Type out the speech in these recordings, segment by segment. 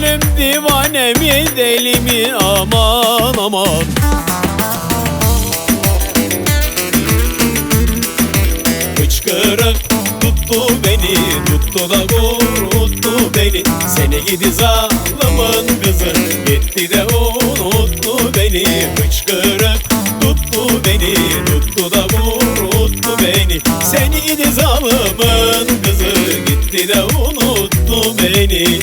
gönlüm divane mi deli mi aman aman. Hıçkırık tuttu beni, tuttu da vuruttu beni. Seni gidi zalimin kızı, gitti de unuttu beni. Hıçkırık tuttu beni, tuttu da vuruttu beni. Seni gidi zalimin kızı, gitti de unuttu beni.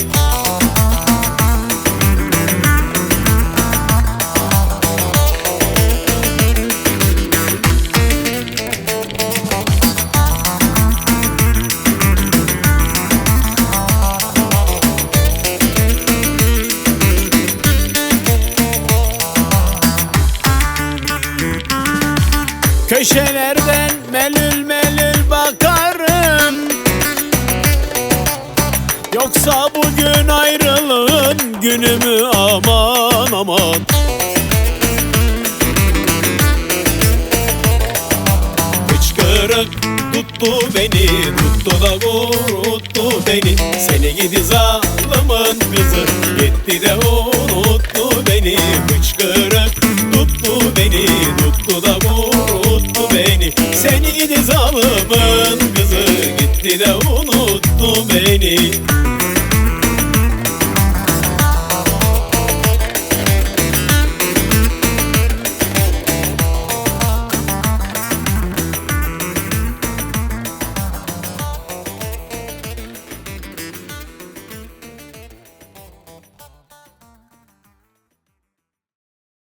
Köşelerden melül melül bakarım, yoksa bugün ayrılığın günü mü aman aman. Hıçkırık tuttu beni, tuttu da vuruttu beni. Seni gidi zalimin kızı, gitti de unuttu beni. Hıçkırık tuttu beni, tuttu da vuruttu beni. Seni gidi zalimin kızı, gitti de unuttu beni.